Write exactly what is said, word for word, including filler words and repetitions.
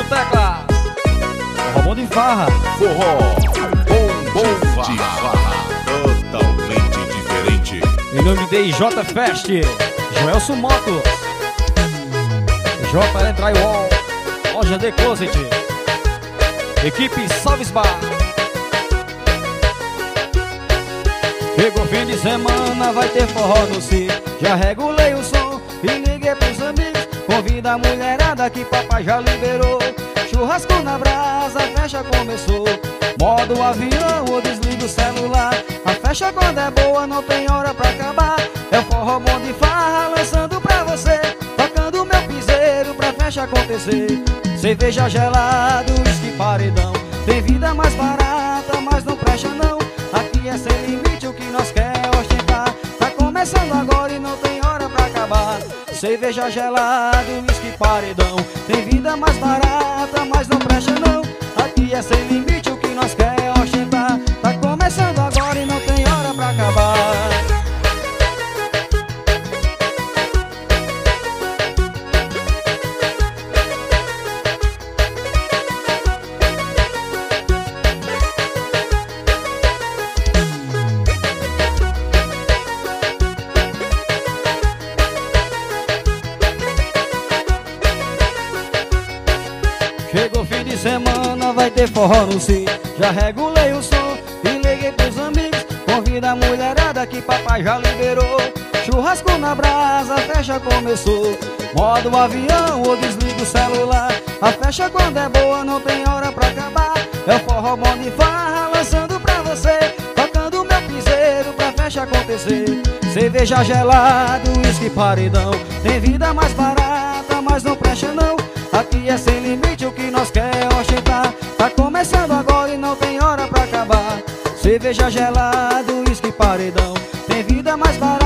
Júlio Teclas. Forró bom de farra. Forró bom, bom de farra. Totalmente diferente. Em nome de I J Fest, Joelson Motos, J L Drywall, Loja de Closet, equipe Salves Bar. Chegou fim de semana, vai ter forró no sítio. Já regulei o som e liguei pros amigos. Convida a mulherada que papai já liberou. Churrasco na brasa, a festa começou. Modo avião ou desliga o celular. A festa quando é boa não tem hora pra acabar. É o forró bom de farra lançando pra você. Tocando meu piseiro pra festa acontecer. Cerveja gelado, uísque paredão. Tem vida mais barata, mas não presta não. Aqui é sem limite, o que nós quer é ostentar. Tá começando agora e não tem hora pra acabar. Cerveja gelado, uísque paredão. Tem vida mais barata, mas não presta não. Aqui é sem limite, o que nós quer é ostentar. Tá começando agora e não tem hora pra acabar. Chegou fim de semana, vai ter forró no sítio. Já regulei o som e liguei pros amigos. Convida a mulherada que papai já liberou. Churrasco na brasa, a festa começou. Modo avião ou desliga o celular. A festa quando é boa não tem hora pra acabar. É o forró bom de farra lançando pra você. Tocando meu piseiro pra festa acontecer. Cerveja gelado, uísque paredão. Tem vida mais barata, mas não presta não. Aqui é sem limite, o que nós quer é ostentar. Tá começando agora e não tem hora pra acabar. Cerveja gelado, uísque paredão. Tem vida mais barata.